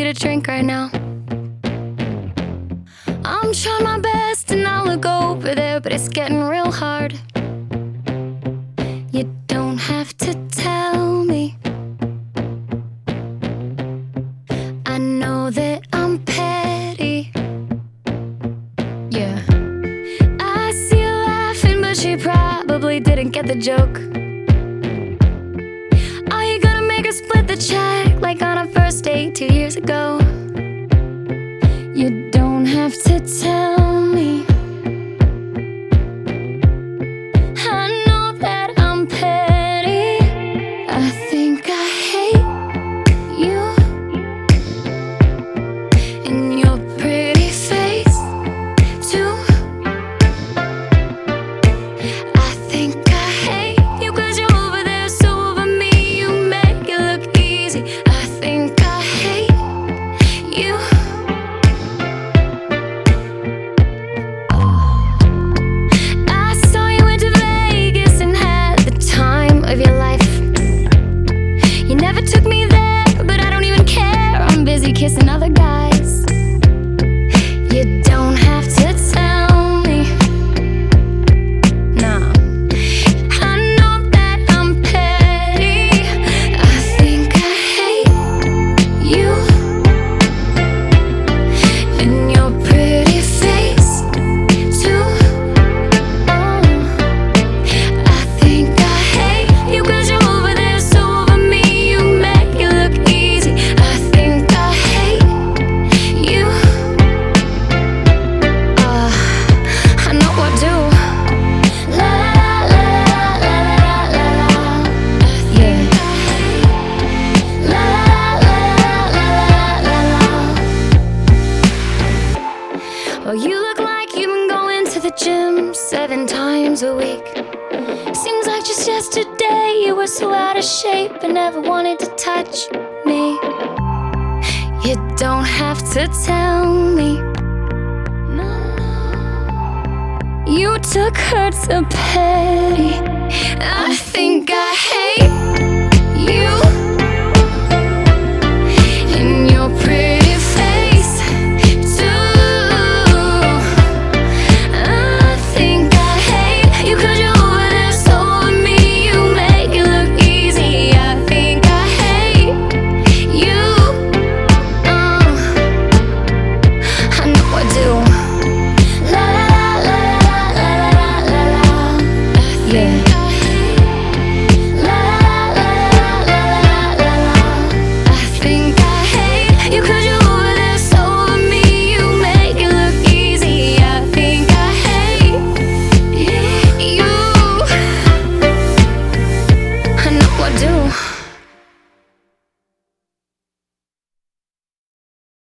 a drink right now. I'm trying my best and I'll look over there, but it's getting real hard. You don't have to tell me. I know that I'm petty. Yeah. I see you laughing, but she probably didn't get the joke. Are you gonna make her split the check like on a first date 2 years ago? You don't have to tell me. I know that I'm petty. I think I hate you and your pretty face too. I think I hate you 'cause you're over there, so over me you make it look easy. I think I hate you. Took me there, but I don't even care. I'm busy kissing other guys. You don't have to tell me. No, I know that I'm petty. I think I hate you and your pretty face too. Oh, I think I hate you 'cause you're over there, so over me you make it look easy. I think I hate you. I know I do. La la la la la la la. Yeah. La la la la la la. Oh, you look like you've been going to the gym 7 times a week. Seems like just yesterday you were so out of shape and never wanted to touch me. You don't have to tell me. No. You took her to petty. I think I hate you.